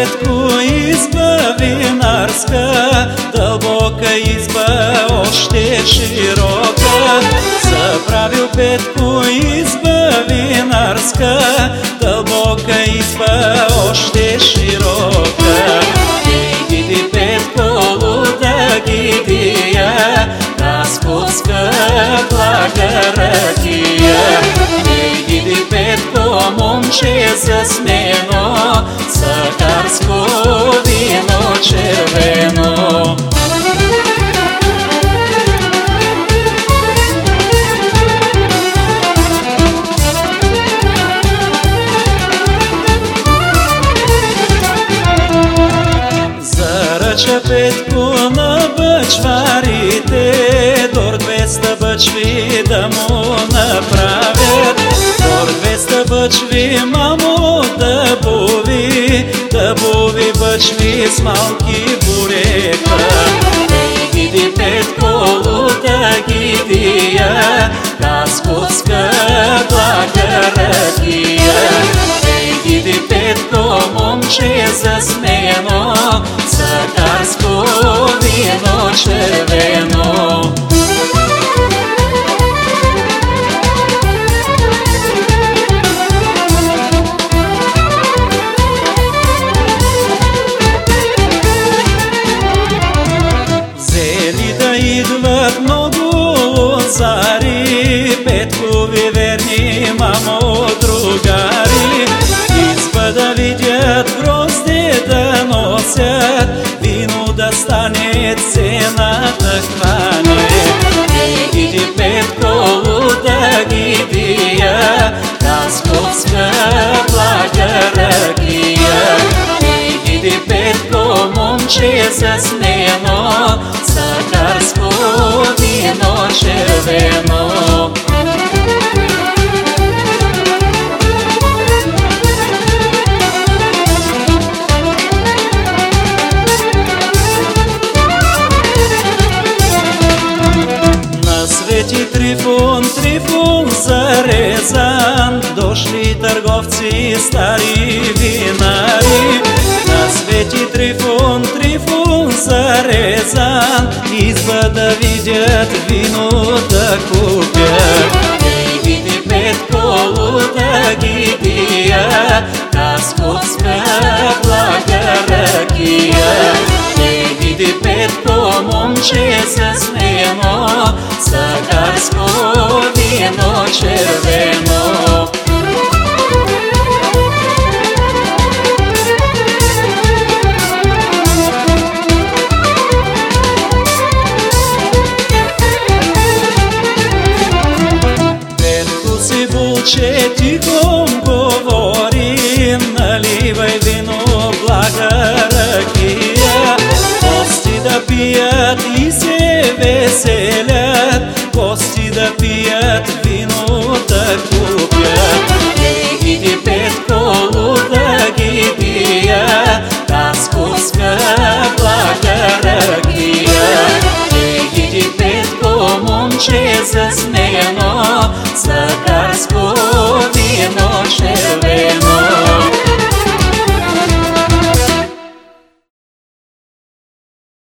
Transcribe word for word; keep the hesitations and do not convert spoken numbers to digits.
Петко, изба винарска, дълбока изба, още широка. Заправил Петко изба винарска, дълбока изба, още широка. Ей, гиди Петко, луда гидия, разпуска блага ракия. Ей, гиди Петко, момче засмено, сахарско вино червено. Заръча Петко на бъчварите, дор двеста бъчви да му направят. Дор двеста бъчви, мамо, да буви, да буви бъчви с малки бурека. Ей, гиди Петко, луда гидия, разпуска блага ракия. Ей, гиди Петко, момче засмено, сахарско вино червено. Взели да идват много лозари, Петкови верни, мамо, другари. Изба да видят, грозде да носят, вино да стане, цената хване. Ей, гиди Петко, луда гидия, разпуска блага ракия. Ей, гиди Петко, момче заснено, сахарско вино червено. Свети Трифун, Трифун зарезан, дошли търговци, стари винари. На Свети Трифун, Трифун зарезан, изба да видят, вино да купят.